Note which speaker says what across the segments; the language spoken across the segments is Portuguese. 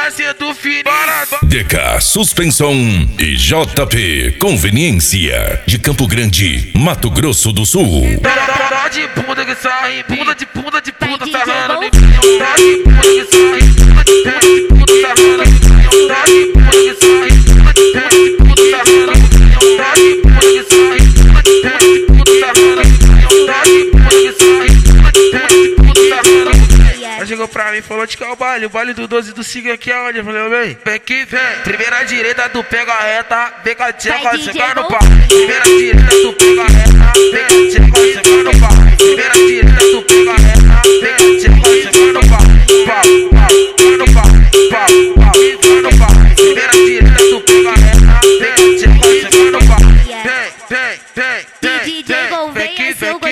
Speaker 1: fazendo fininho.
Speaker 2: DK Suspensão e JP Conveniência de Campo Grande, Mato Grosso do Sul.
Speaker 1: Dá de bunda que sai, bunda de bunda de puta sarrando em mim. Dá de bunda que sai, bunda de bunda de puta sarrando em mim. Dá de bunda que sai, bunda de bunda de puta sarrando em mim. Dá de bunda que sai, bunda de bunda de puta sarrando em mim. Dá de bunda que sai, bunda de bunda de puta sarrando em mim. Ela chegou pra mim e falou de que é o baile do 12 do Siga aqui é onde? Eu falei, vem que vem. Primeira direita, tu pega a reta, vem com a tcheca, chegar no pau. Primeira direita, tu pega a reta, vem com a tcheca, chegar no pau. Primeira direita, tu pega a reta, vem com a tcheca, chegar no pau. Pau, no pau, pau, no pau. Primeira direita, tu pega a reta, vem com a tcheca, chegar no pau. Vem que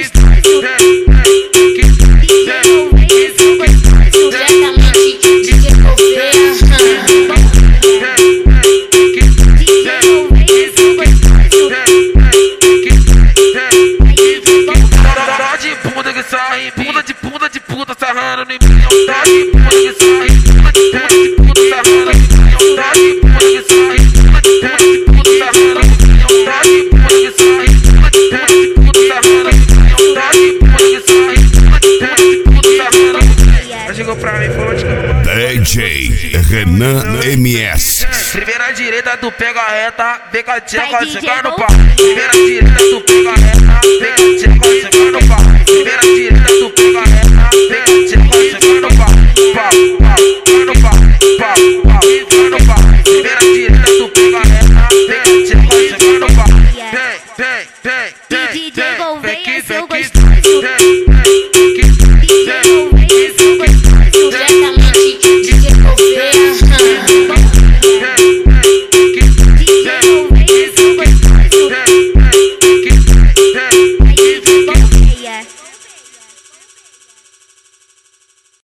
Speaker 1: sai, bunda de puta sarrando em mim. Dá de bunda que sai, bunda de puta sarrando em mim. Dá de bunda que sai, bunda de puta sarrando em mim. Dá de bunda que sai, bunda de puta sarrando em mim. Dá de bunda que sai, bunda de puta sarrando em mim. Ela chegou pra mim e falou de que
Speaker 2: DJ Renan MS.
Speaker 1: Primeira direita, tu pega a reta, vem com a tcheca, chegar no pau. Primeira direita, tu pega a reta, vem com a tcheca, chegar no pau. Primeira direita, tu pega a reta, vem com a tcheca.